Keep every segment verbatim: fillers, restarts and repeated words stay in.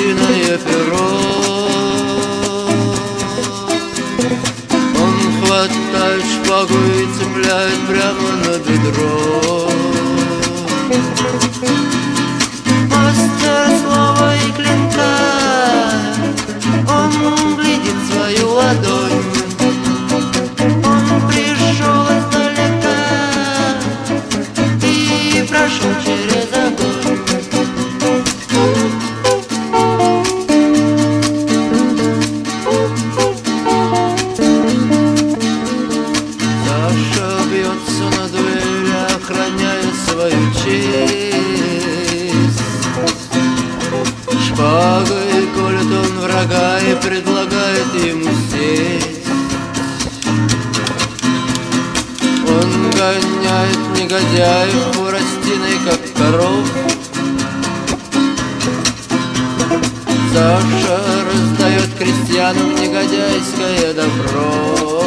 перочинное перо. Он хватает шпагу и цепляет прямо на бедро. Мастер слова и клинка, он глядит свою ладонь. Он пришел издалека и прошел через огонь. Саша бьется на дуэли, охраняя свою честь. Шпагой колет он врага и предлагает ему сесть. Он гоняет негодяев хворостиной, как коров. Саша раздает крестьянам негодяйское добро.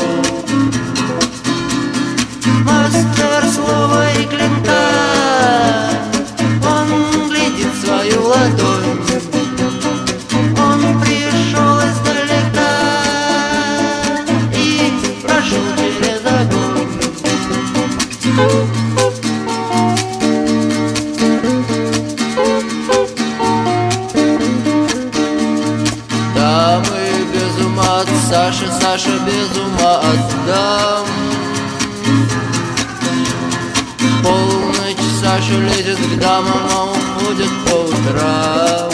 Мастер слова и клинка, он глядит свою ладонь. Он пришел издалека и прошел через огонь. Дамы без ума от Саши, Саша без ума от дам. Полночь Саша лезет к дамам, а уходит по утрам.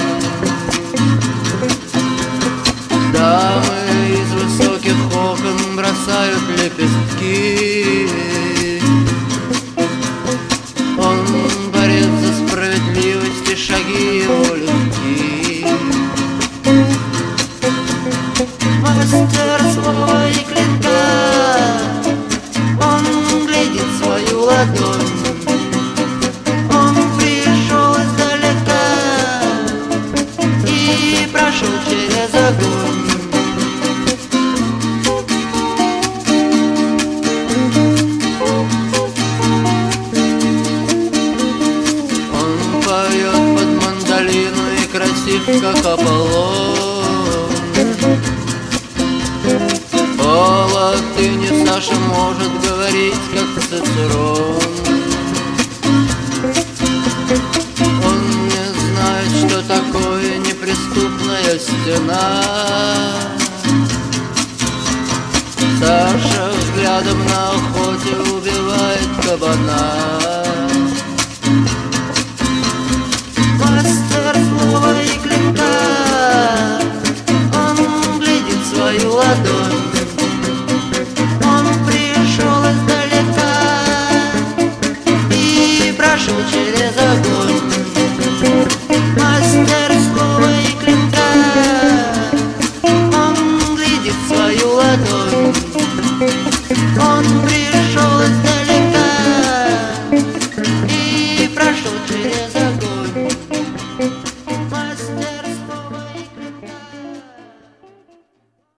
Дамы из высоких окон бросают лепестки. Он борец за справедливость, и шаги его легки. Мастер слова и клинка, он глядит свою ладонь. Он пришел издалека и прошел через огонь. Он поет под мандолину и красив, как Аполлон. По латыни Саша может говорить, как Цицерон. Он не знает, что такое неприступная стена. Саша взглядом на охоте убивает кабана.